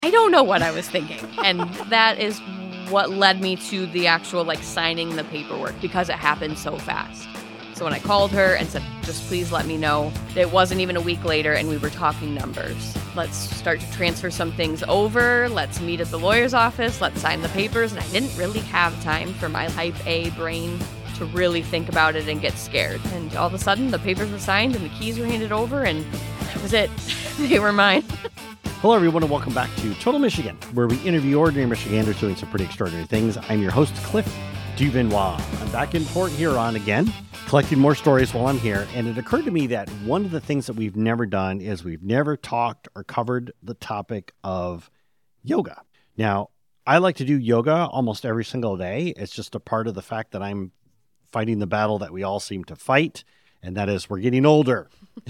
I don't know what I was thinking. And that is what led me to the actual signing the paperwork, because it happened so fast. So when I called her and said, just please let me know, it wasn't even a week later and we were talking numbers. Let's start to transfer some things over. Let's meet at the lawyer's office. Let's sign the papers. And I didn't really have time for my type A brain to really think about it and get scared. And all of a sudden the papers were signed and the keys were handed over and that was it. They were mine. Hello, everyone, and welcome back to Total Michigan, where we interview ordinary Michiganders doing some pretty extraordinary things. I'm your host, Cliff Duvenois. I'm back in Port Huron again, collecting more stories while I'm here, and it occurred to me that one of the things that we've never done is we've never talked or covered the topic of yoga. Now, I like to do yoga almost every single day. It's just a part of the fact that I'm fighting the battle that we all seem to fight, and that is we're getting older.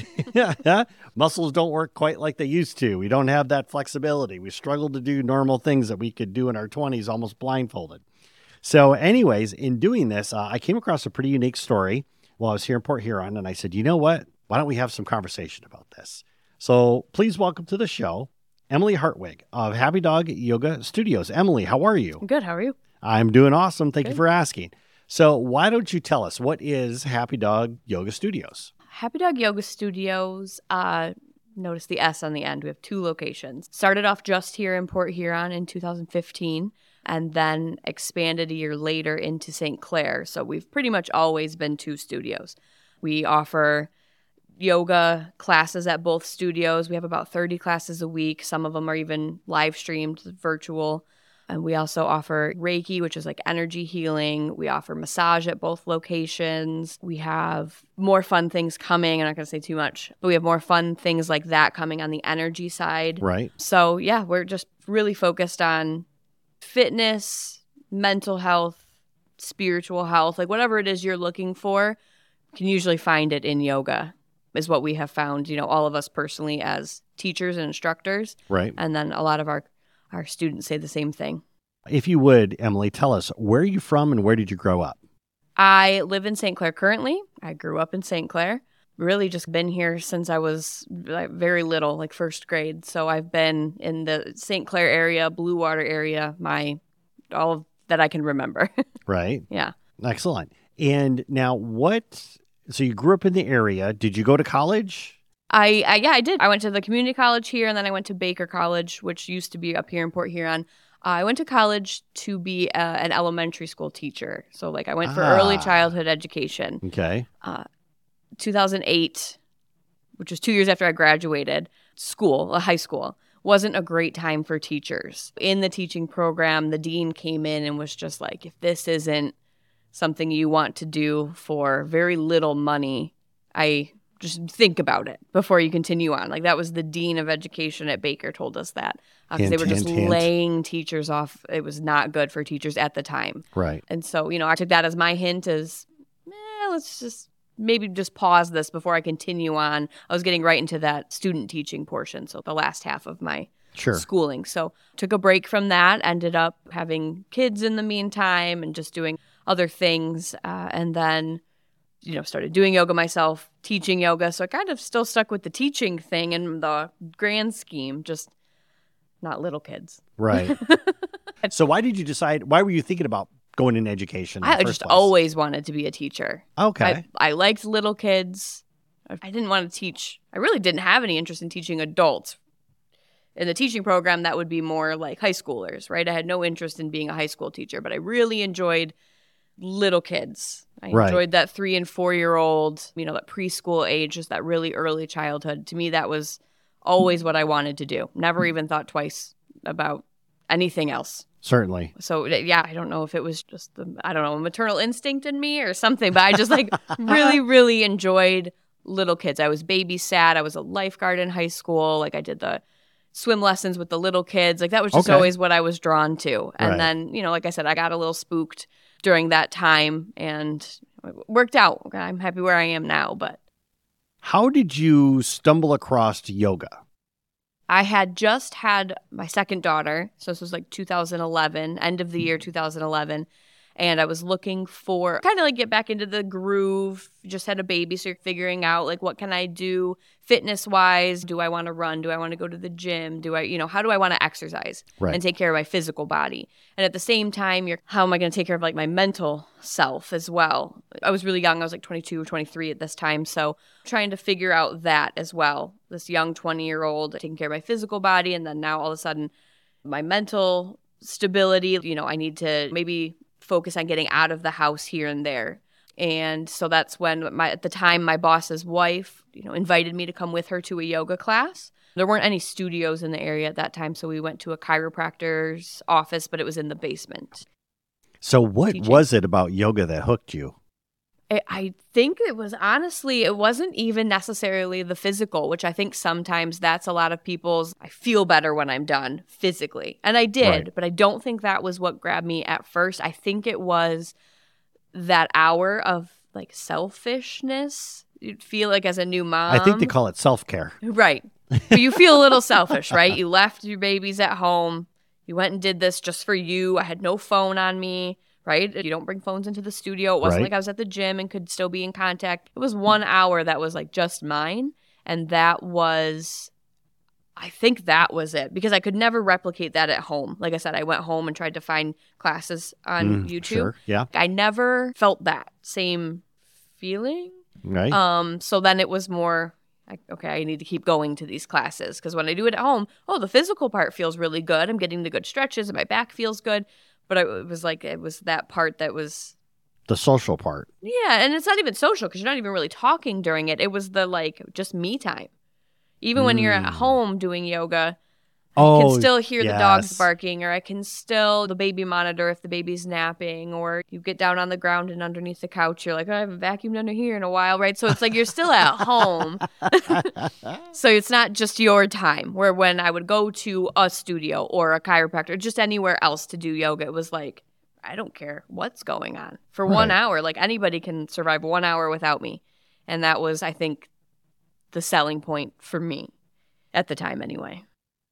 Muscles don't work quite like they used to. We don't have that flexibility. We struggle to do normal things that we could do in our 20s almost blindfolded. So anyways, in doing this, I came across a pretty unique story while I was here in Port Huron, and I said, you know what? Why don't we have some conversation about this? So please welcome to the show, Emily Hartwig of Happy Dog Yoga Studios. Emily, how are you? Good. How are you? I'm doing awesome. Thank Good. you for asking. So why don't you tell us, what is Happy Dog Yoga Studios? Happy Dog Yoga Studios, notice the S on the end. We have 2 locations. Started off just here in Port Huron in 2015 and then expanded a year later into St. Clair. So we've pretty much always been 2 studios. We offer yoga classes at both studios. We have about 30 classes a week. Some of them are even live streamed, virtual. And we also offer Reiki, which is like energy healing. We offer massage at both locations. We have more fun things coming. I'm not going to say too much, but we have more fun things like that coming on the energy side. Right. So yeah, we're just really focused on fitness, mental health, spiritual health, like whatever it is you're looking for, you can usually find it in yoga, is what we have found, all of us personally as teachers and instructors. Right. And then a lot of our students say the same thing. If you would, Emily, tell us, where are you from and where did you grow up? I live in St. Clair currently. I grew up in St. Clair. Really just been here since I was very little, like first grade. So I've been in the St. Clair area, Blue Water area, all of that I can remember. Right. Yeah. Excellent. And now so you grew up in the area. Did you go to college? I did. I went to the community college here, and then I went to Baker College, which used to be up here in Port Huron. I went to college to be an elementary school teacher. So I went for early childhood education. Okay. 2008, which was 2 years after I graduated, high school, wasn't a great time for teachers. In the teaching program, the dean came in and was just like, if this isn't something you want to do for very little money, just think about it before you continue on. That was the dean of education at Baker told us that. Because they were just laying teachers off. It was not good for teachers at the time. Right. And so, I took that as my hint let's just maybe just pause this before I continue on. I was getting right into that student teaching portion, so the last half of my schooling. So took a break from that, ended up having kids in the meantime and just doing other things. And then started doing yoga myself, teaching yoga. So I kind of still stuck with the teaching thing in the grand scheme, just not little kids. Right. So why were you thinking about going into education? I just always wanted to be a teacher. Okay. I liked little kids. I didn't want to teach. I really didn't have any interest in teaching adults. In the teaching program, that would be more like high schoolers, right? I had no interest in being a high school teacher, but I really enjoyed little kids. I enjoyed that 3 and 4 year old, that preschool age, just that really early childhood. To me, that was always what I wanted to do. Never even thought twice about anything else. Certainly. So yeah, I don't know if it was just a maternal instinct in me or something, but I just really, really enjoyed little kids. I was babysat. I was a lifeguard in high school. I did the swim lessons with the little kids. That was just always what I was drawn to. And then, like I said, I got a little spooked during that time and it worked out. I'm happy where I am now, but. How did you stumble across yoga? I had just had my second daughter. So this was 2011, end of the year 2011. And I was looking for kind of like get back into the groove. Just had a baby, so you're figuring out like what can I do fitness wise? Do I want to run? Do I want to go to the gym? Do I, how do I want to exercise and take care of my physical body? And at the same time, how am I going to take care of like my mental self as well? I was really young. I was like 22 or 23 at this time. So trying to figure out that as well. This young 20-year-old taking care of my physical body. And then now all of a sudden my mental stability, I need to maybe focus on getting out of the house here and there. And so that's when at the time my boss's wife, invited me to come with her to a yoga class. There weren't any studios in the area at that time, so we went to a chiropractor's office, but it was in the basement. So what was it about yoga that hooked you? I think it was honestly, it wasn't even necessarily the physical, which I think sometimes that's a lot of people's, I feel better when I'm done physically. And I did, but I don't think that was what grabbed me at first. I think it was that hour of like selfishness. You'd feel like as a new mom. I think they call it self-care. Right. But you feel a little selfish, right? You left your babies at home. You went and did this just for you. I had no phone on me. Right? You don't bring phones into the studio. It wasn't like I was at the gym and could still be in contact. It was 1 hour that was like just mine. And I think that was it because I could never replicate that at home. Like I said, I went home and tried to find classes on YouTube. Sure. Yeah. I never felt that same feeling. Right. So then it was more like, okay, I need to keep going to these classes because when I do it at home, the physical part feels really good. I'm getting the good stretches and my back feels good. But it was that part that was the social part. Yeah, and it's not even social because you're not even really talking during it. It was the just me time. Even when you're at home doing yoga, I can still hear the dogs barking, or I can still the baby monitor if the baby's napping, or you get down on the ground and underneath the couch, you're like, I haven't vacuumed under here in a while, right? So it's like you're still at home. So it's not just your time, where when I would go to a studio or a chiropractor, just anywhere else to do yoga, it was like, I don't care what's going on. For 1 hour, like anybody can survive 1 hour without me. And that was, I think, the selling point for me at the time anyway.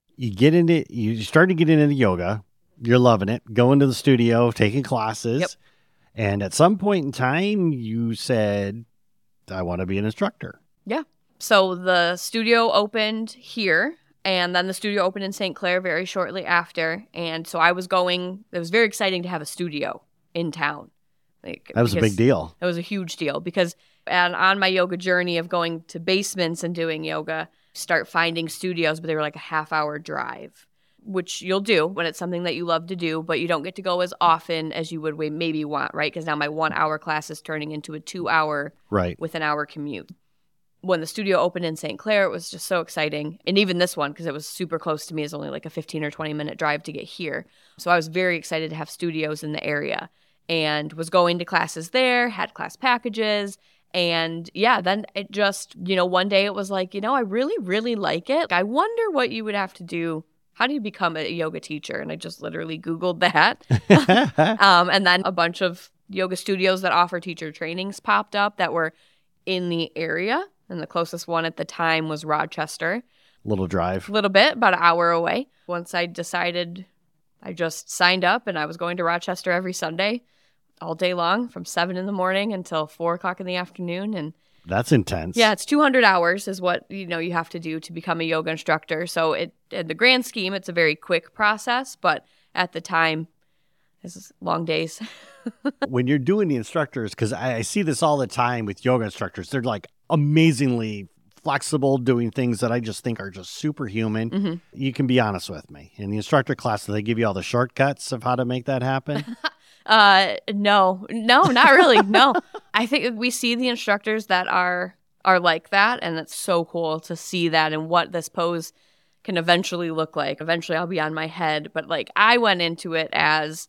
You start to get into yoga. You're loving it. Going to the studio, taking classes. Yep. And at some point in time, you said, I want to be an instructor. Yeah. So the studio opened here, and then the studio opened in St. Clair very shortly after. And so it was very exciting to have a studio in town. That was a big deal. It was a huge deal because on my yoga journey of going to basements and doing yoga, start finding studios, but they were like a half-hour drive, which you'll do when it's something that you love to do, but you don't get to go as often as you would maybe want, right? Because now my 1 hour class is turning into a 2 hour with an hour commute. When the studio opened in St. Clair, it was just so exciting. And even this one, because it was super close to me, is only like a 15 or 20 minute drive to get here. So I was very excited to have studios in the area and was going to classes there, had class packages. And yeah, then it just, one day it was like, I really, really like it. I wonder what you would have to do. How do you become a yoga teacher? And I just literally Googled that. And then a bunch of yoga studios that offer teacher trainings popped up that were in the area. And the closest one at the time was Rochester. Little drive. A little bit, about an hour away. Once I decided, I just signed up and I was going to Rochester every Sunday. All day long from 7 in the morning until 4 o'clock in the afternoon. And that's intense. Yeah, it's 200 hours is what, you have to do to become a yoga instructor. So in the grand scheme, it's a very quick process. But at the time, this is long days. When you're doing the instructors, because I see this all the time with yoga instructors, they're like amazingly flexible, doing things that I just think are just superhuman. Mm-hmm. You can be honest with me. In the instructor class, do they give you all the shortcuts of how to make that happen? No, not really. No, I think we see the instructors that are like that. And it's so cool to see that and what this pose can eventually look like. Eventually I'll be on my head. But like I went into it as,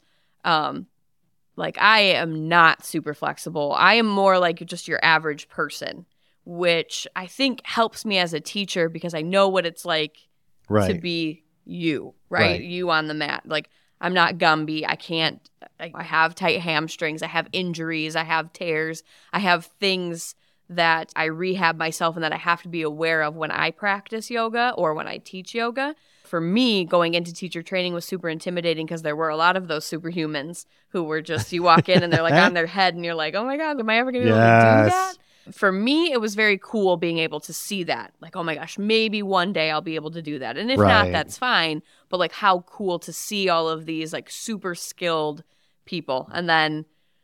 like I am not super flexible. I am more like just your average person, which I think helps me as a teacher because I know what it's like to be you, right? You on the mat. Like I'm not Gumby. I have tight hamstrings. I have injuries. I have tears. I have things that I rehab myself and that I have to be aware of when I practice yoga or when I teach yoga. for me, going into teacher training was super intimidating because there were a lot of those superhumans who were just, you walk in and they're like on their head and you're like, oh my God, am I ever going to be able to do that? For me, it was very cool being able to see that. Like, oh my gosh, maybe one day I'll be able to do that. And if not, that's fine. But like, how cool to see all of these like super skilled people. And then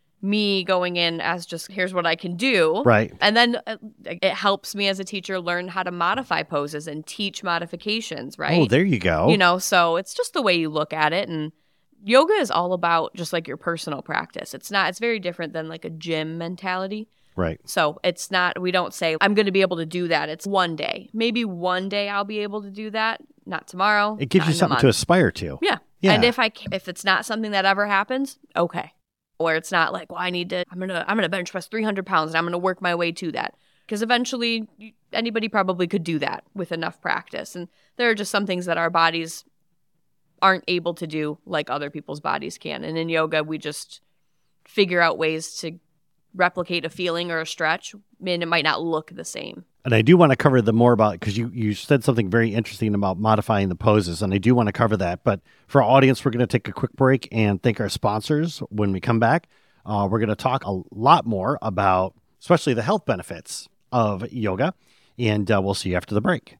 me going in as just, here's what I can do. Right. And then it helps me as a teacher learn how to modify poses and teach modifications, right? Oh, there you go. You know, so it's just the way you look at it. And yoga is all about just like your personal practice. It's very different than like a gym mentality. Right. So it's not, we don't say, I'm going to be able to do that. It's one day. Maybe one day I'll be able to do that. Not tomorrow. It gives you something to aspire to. Yeah. And if it's not something that ever happens, okay. Or it's not like, well, I'm going to bench press 300 pounds and I'm going to work my way to that. Because eventually anybody probably could do that with enough practice. And there are just some things that our bodies aren't able to do like other people's bodies can. And in yoga, we just figure out ways to replicate a feeling or a stretch, and it might not look the same. And I do want to cover the more about, because you said something very interesting about modifying the poses, and I do want to cover that. But for our audience, we're going to take a quick break and thank our sponsors. When we come back, we're going to talk a lot more about, especially the health benefits of yoga, and we'll see you after the break.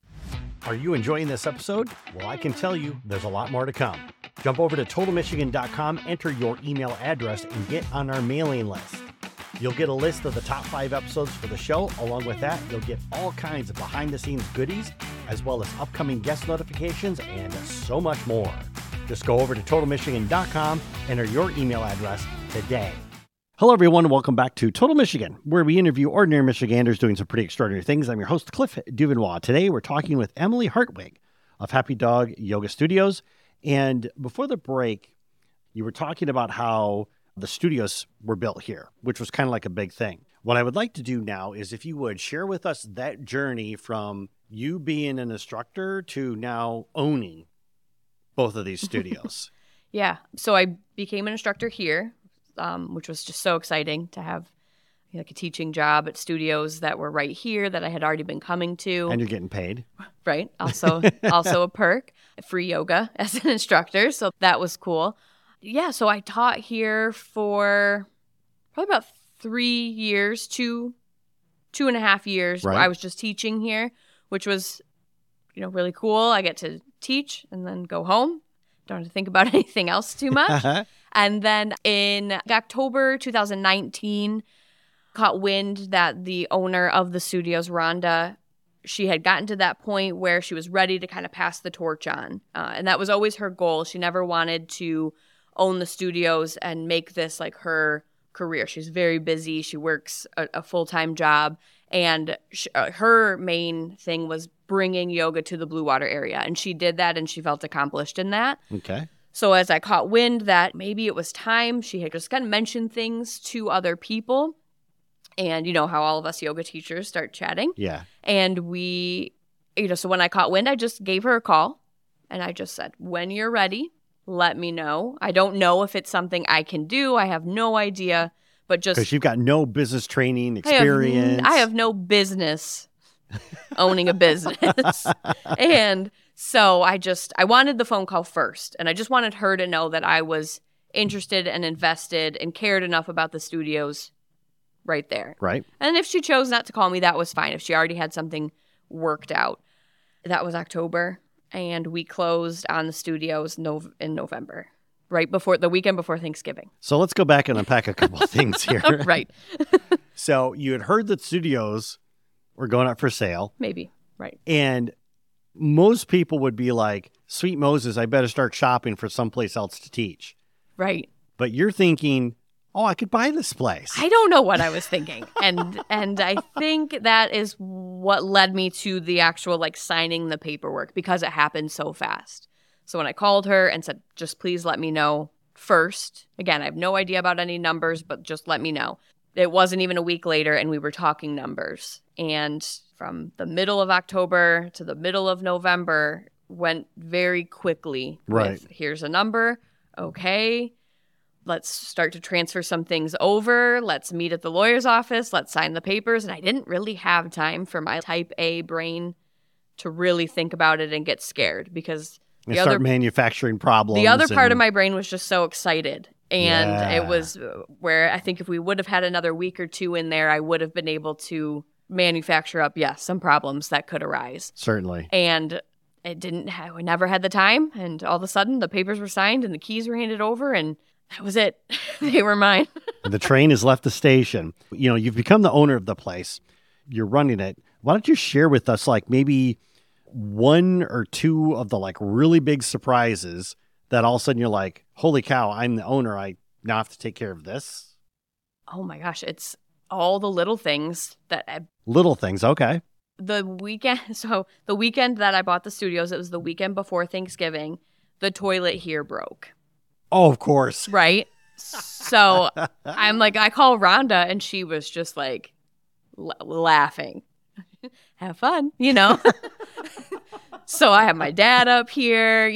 Are you enjoying this episode? Well, I can tell you there's a lot more to come. Jump over to TotalMichigan.com, enter your email address, and get on our mailing list. You'll get a list of the top 5 episodes for the show. Along with that, you'll get all kinds of behind-the-scenes goodies, as well as upcoming guest notifications and so much more. Just go over to TotalMichigan.com, enter your email address today. Hello, everyone, and welcome back to Total Michigan, where we interview ordinary Michiganders doing some pretty extraordinary things. I'm your host, Cliff Duvernois. Today, we're talking with Emily Hartwig of Happy Dog Yoga Studios. And before the break, you were talking about how the studios were built here, which was kind of like a big thing. What I would like to do now is, if you would, share with us that journey from you being an instructor to now owning both of these studios. Yeah. So I became an instructor here, which was just so exciting to have like a teaching job at studios that were right here that I had already been coming to. And you're getting paid. Right. Also a perk, free yoga as an instructor. So that was cool. Yeah, so I taught here for probably about 3 years, 2.5 years. Right. I was just teaching here, which was, really cool. I get to teach and then go home. Don't have to think about anything else too much. And then in October 2019, caught wind that the owner of the studios, Rhonda, she had gotten to that point where she was ready to kind of pass the torch on. And that was always her goal. She never wanted to own the studios and make this like her career. She's very busy. She works a full-time job, and her main thing was bringing yoga to the Blue Water area, and she did that, and she felt accomplished in that. Okay. So as I caught wind that maybe it was time, she had just kind of mentioned things to other people, and you know how all of us yoga teachers start chatting. Yeah. And we, so when I caught wind, I just gave her a call, and I just said, when you're ready, let me know. I don't know if it's something I can do. I have no idea, but just because you've got no business training experience. I have no business owning a business. And so I wanted the phone call first, and I just wanted her to know that I was interested and invested and cared enough about the studios right there. Right. And if she chose not to call me, that was fine. If she already had something worked out. That was October. And we closed on the studios in November, right before the weekend before Thanksgiving. So let's go back and unpack a couple of things here. Right. So you had heard that studios were going up for sale. Maybe. Right. And most people would be like, sweet Moses, I better start shopping for someplace else to teach. Right. But you're thinking, oh, I could buy this place. I don't know what I was thinking. And I think that is what led me to the actual like signing the paperwork, because it happened so fast. So when I called her and said, just please let me know first. Again, I have no idea about any numbers, but just let me know. It wasn't even a week later and we were talking numbers. And from the middle of October to the middle of November went very quickly. Right. With, here's a number. Okay. Let's start to transfer some things over. Let's meet at the lawyer's office. Let's sign the papers. And I didn't really have time for my type A brain to really think about it and get scared because And start manufacturing problems. The other part of my brain was just so excited. And Yeah. it was where I think if we would have had another week or two in there, I would have been able to manufacture up, some problems that could arise. Certainly. And it didn't we never had the time. And all of a sudden the papers were signed and the keys were handed over and that was it. They were mine. The train has left the station. You know, you've become the owner of the place. You're running it. Why don't you share with us like maybe one or two of the like really big surprises that all of a sudden you're like, holy cow, I'm the owner. I now have to take care of this. Oh my gosh. It's all the little things that Little things. Okay. the weekend that I bought the studios, it was the weekend before Thanksgiving. The toilet here broke. Oh, of course. Right. So I'm like, I call Rhonda and she was just like laughing. Have fun, So I have my dad up here,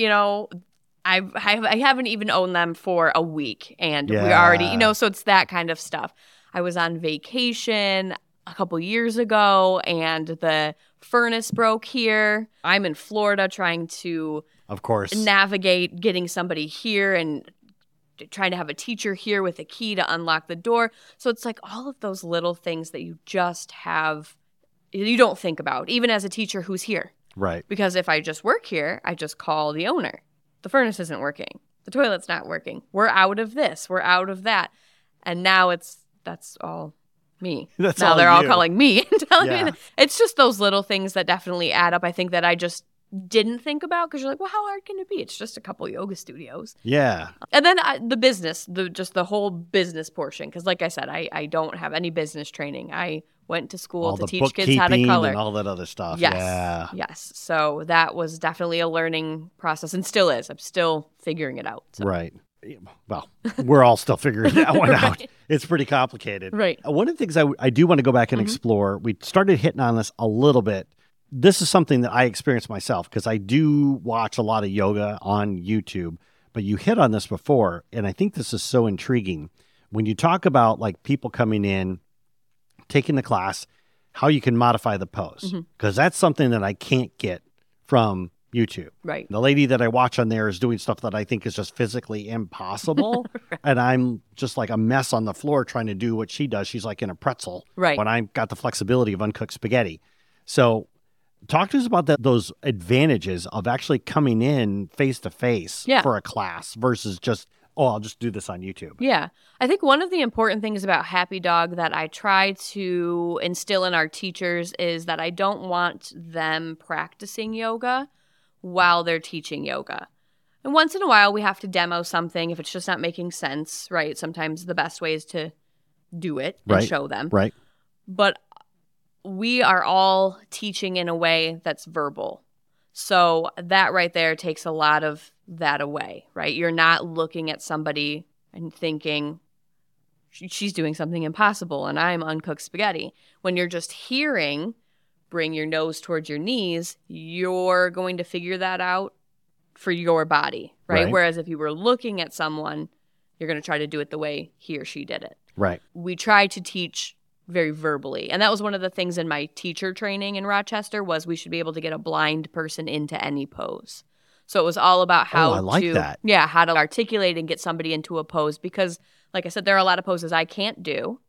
I haven't even owned them for a week and we already, so it's that kind of stuff. I was on vacation a couple years ago and the furnace broke here. I'm in Florida trying to, of course, navigate getting somebody here and trying to have a teacher here with a key to unlock the door. So it's like all of those little things that you just have, you don't think about, even as a teacher who's here. Right. Because if I just work here, I just call the owner. The furnace isn't working. The toilet's not working. We're out of this. We're out of that. And now that's all me. That's now all they're all you. calling me and telling Yeah. me. It's just those little things that definitely add up. I think that I just didn't think about because you're like, well, how hard can it be? It's just a couple yoga studios. Yeah. And then the business, the whole business portion. Because like I said, I don't have any business training. I went to school All to the teach kids how to bookkeeping color. and all that other stuff. Yes. Yeah. Yes. So that was definitely a learning process and still is. I'm still figuring it out. So. Right. Well, we're all still figuring that one out. Right. It's pretty complicated. Right. One of the things I do want to go back and explore, we started hitting on this a little bit. This is something that I experienced myself because I do watch a lot of yoga on YouTube, but you hit on this before. And I think this is so intriguing when you talk about like people coming in, taking the class, how you can modify the pose. Because that's something that I can't get from YouTube. Right. The lady that I watch on there is doing stuff that I think is just physically impossible. Right. And I'm just like a mess on the floor trying to do what she does. She's like in a pretzel. Right. When I've got the flexibility of uncooked spaghetti. So talk to us about those advantages of actually coming in face to face for a class versus just, I'll just do this on YouTube. Yeah. I think one of the important things about Happy Dog that I try to instill in our teachers is that I don't want them practicing yoga while they're teaching yoga. And once in a while, we have to demo something if it's just not making sense, right? Sometimes the best way is to do it and show them. Right. But we are all teaching in a way that's verbal. So that right there takes a lot of that away, right? You're not looking at somebody and thinking, she's doing something impossible and I'm uncooked spaghetti. When you're just hearing, bring your nose towards your knees, you're going to figure that out for your body, right? Whereas if you were looking at someone, you're going to try to do it the way he or she did it. Right. We try to teach very verbally. And that was one of the things in my teacher training in Rochester was we should be able to get a blind person into any pose. So it was all about how how to articulate and get somebody into a pose because, like I said, there are a lot of poses I can't do,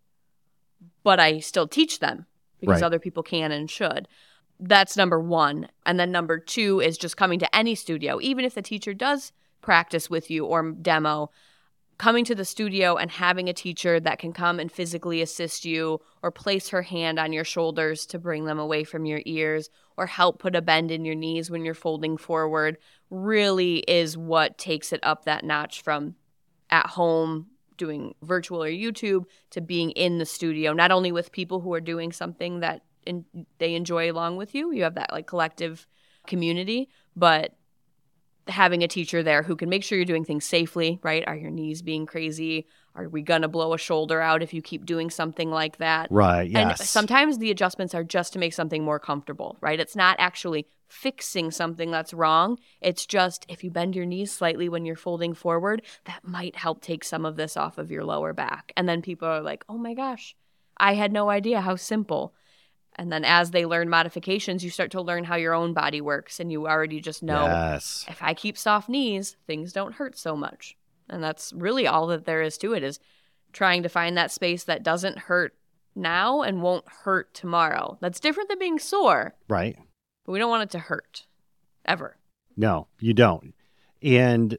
but I still teach them because other people can and should. That's number one. And then number two is just coming to any studio, even if the teacher does practice with you or demo, coming to the studio and having a teacher that can come and physically assist you or place her hand on your shoulders to bring them away from your ears or help put a bend in your knees when you're folding forward really is what takes it up that notch from at home doing virtual or YouTube to being in the studio, not only with people who are doing something that they enjoy along with you. You have that like collective community, but having a teacher there who can make sure you're doing things safely, right? Are your knees being crazy? Are we going to blow a shoulder out if you keep doing something like that? Right, yes. And sometimes the adjustments are just to make something more comfortable, right? It's not actually fixing something that's wrong. It's just if you bend your knees slightly when you're folding forward, that might help take some of this off of your lower back. And then people are like, oh my gosh, I had no idea how simple. And then as they learn modifications, you start to learn how your own body works. And you already just know, Yes. if I keep soft knees, things don't hurt so much. And that's really all that there is to it, is trying to find that space that doesn't hurt now and won't hurt tomorrow. That's different than being sore, Right. but we don't want it to hurt ever. No, you don't. And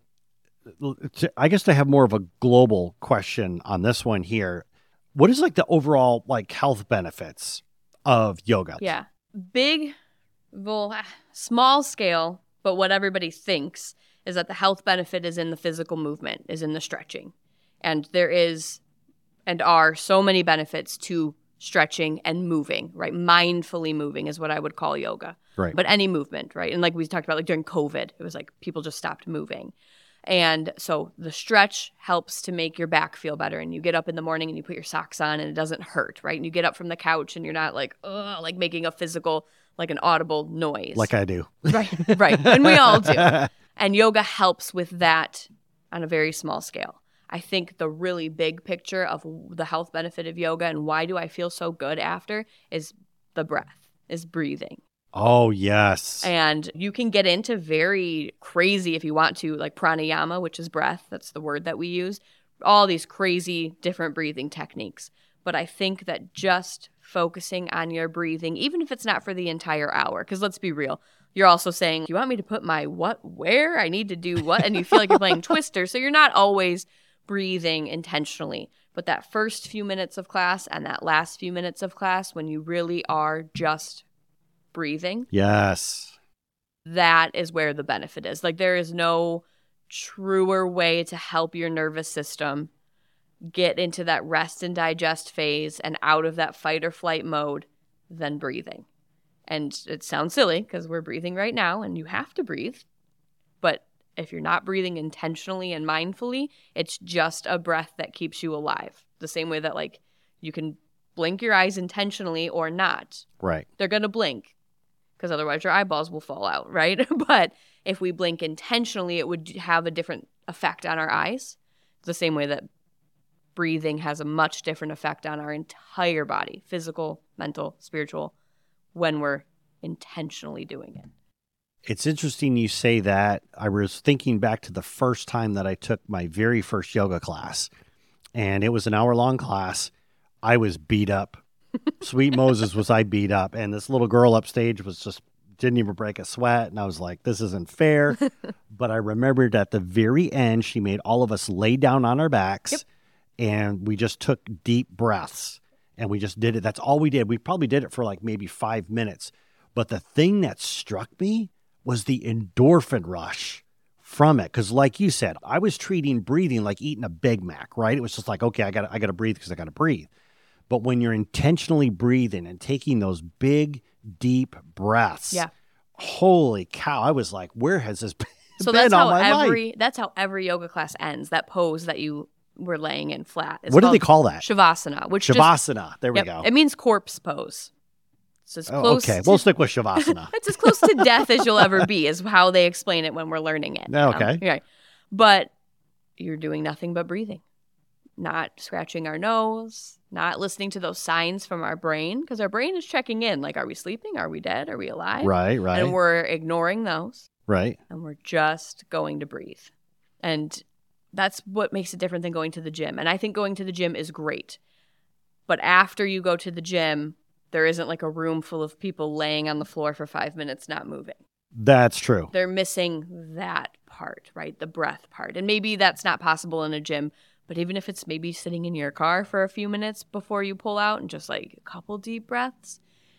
I guess to have more of a global question on this one here, what is like the overall like health benefits of yoga? Yeah. Big, well, small scale, but what everybody thinks is that the health benefit is in the physical movement, is in the stretching. And there is and are so many benefits to stretching and moving, right? Mindfully moving is what I would call yoga. Right. But any movement, right? And like we talked about, like during COVID, it was like people just stopped moving. And so the stretch helps to make your back feel better. And you get up in the morning and you put your socks on and it doesn't hurt, right? And you get up from the couch and you're not like, ugh, like making a physical, like an audible noise. Like I do. Right, right. And we all do. And yoga helps with that on a very small scale. I think the really big picture of the health benefit of yoga and why do I feel so good after is the breath, is breathing. Oh, yes. And you can get into very crazy, if you want to, like pranayama, which is breath. That's the word that we use. All these crazy different breathing techniques. But I think that just focusing on your breathing, even if it's not for the entire hour, because let's be real, you're also saying, do you want me to put my what where? I need to do what? And you feel like you're playing Twister. So you're not always breathing intentionally. But that first few minutes of class and that last few minutes of class, when you really are just breathing, Yes. that is where the benefit is. Like there is no truer way to help your nervous system get into that rest and digest phase and out of that fight or flight mode than breathing. And it sounds silly because we're breathing right now and you have to breathe. But if you're not breathing intentionally and mindfully, it's just a breath that keeps you alive. The same way that like you can blink your eyes intentionally or not. Right. They're going to blink because otherwise your eyeballs will fall out, right? But if we blink intentionally, it would have a different effect on our eyes. The same way that breathing has a much different effect on our entire body, physical, mental, spiritual, when we're intentionally doing it. It's interesting you say that. I was thinking back to the first time that I took my very first yoga class, and it was an hour-long class. I was beat up. Sweet Moses was I beat up, and this little girl upstage was just didn't even break a sweat, and I was like, this isn't fair. But I remembered at the very end, she made all of us lay down on our backs, Yep. and we just took deep breaths, and we just did it. That's all we did. We probably did it for like maybe 5 minutes. But the thing that struck me was the endorphin rush from it. Because like you said, I was treating breathing like eating a Big Mac, right? It was just like, okay, I got to breathe because I got to breathe. But when you're intentionally breathing and taking those big, deep breaths, Yeah. holy cow, I was like, where has this been So that's all how my life? that's how every yoga class ends. That pose that you were laying in flat. It's What do they called call that? Shavasana, which Shavasana. There we yep, go. it means corpse pose. It's as Oh, close okay, to, we'll stick with Shavasana. it's as close to death as you'll ever be, is how they explain it when we're learning it. Okay. Right. But you're doing nothing but breathing, not scratching our nose, not listening to those signs from our brain, because our brain is checking in. Like, are we sleeping? Are we dead? Are we alive? Right. And we're ignoring those. Right. And we're just going to breathe. And that's what makes it different than going to the gym. And I think going to the gym is great. But after you go to the gym, there isn't like a room full of people laying on the floor for 5 minutes not moving. That's true. They're missing that part, right? The breath part. And maybe that's not possible in a gym, but even if it's maybe sitting in your car for a few minutes before you pull out and just like a couple deep breaths,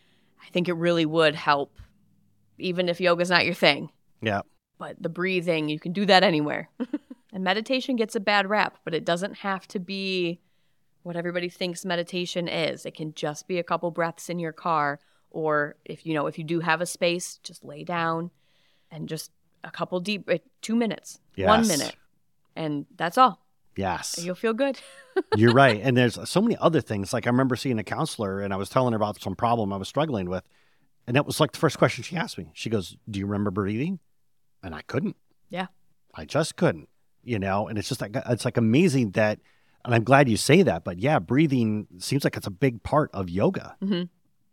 I think it really would help, even if yoga's not your thing. Yeah. But the breathing, you can do that anywhere. And meditation gets a bad rap, but it doesn't have to be what everybody thinks meditation is. It can just be a couple breaths in your car, or if you do have a space, just lay down and just a couple deep 2 minutes, Yes. 1 minute, and that's all. Yes. You'll feel good. You're right. And there's so many other things. Like I remember seeing a counselor and I was telling her about some problem I was struggling with. And that was like the first question she asked me. She goes, do you remember breathing? And I couldn't. Yeah. I just couldn't, and it's just like, it's like amazing that, and I'm glad you say that, but yeah, breathing seems like it's a big part of yoga. Mm-hmm.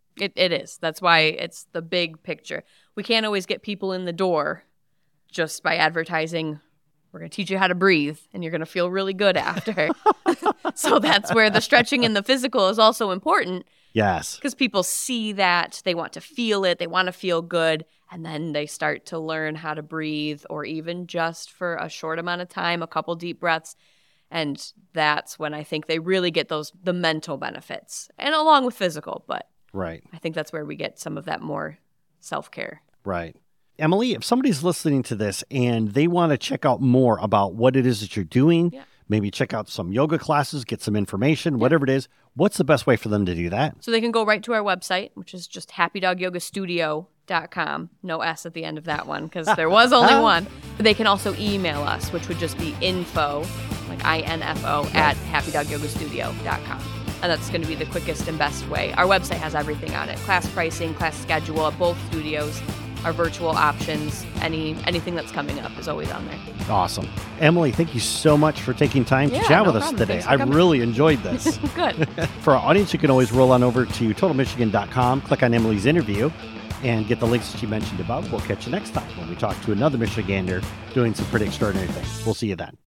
It is. That's why it's the big picture. We can't always get people in the door just by advertising, we're going to teach you how to breathe, and you're going to feel really good after. So that's where the stretching and the physical is also important. Yes. Because people see that, they want to feel it, they want to feel good, and then they start to learn how to breathe, or even just for a short amount of time, a couple deep breaths. And that's when I think they really get the mental benefits, and along with physical. But right. I think that's where we get some of that more self-care. Right. Emily, if somebody's listening to this and they want to check out more about what it is that you're doing, maybe check out some yoga classes, get some information, whatever it is, what's the best way for them to do that? So they can go right to our website, which is just happydogyogastudio.com. No S at the end of that one, because there was only one. But they can also email us, which would just be info, like INFO, at happydogyogastudio.com. And that's going to be the quickest and best way. Our website has everything on it. Class pricing, class schedule at both studios, our virtual options, anything that's coming up is always on there. Awesome. Emily, thank you so much for taking time to chat with us today. I really enjoyed this. Good. For our audience, you can always roll on over to totalmichigan.com, click on Emily's interview, and get the links that you mentioned above. We'll catch you next time when we talk to another Michigander doing some pretty extraordinary things. We'll see you then.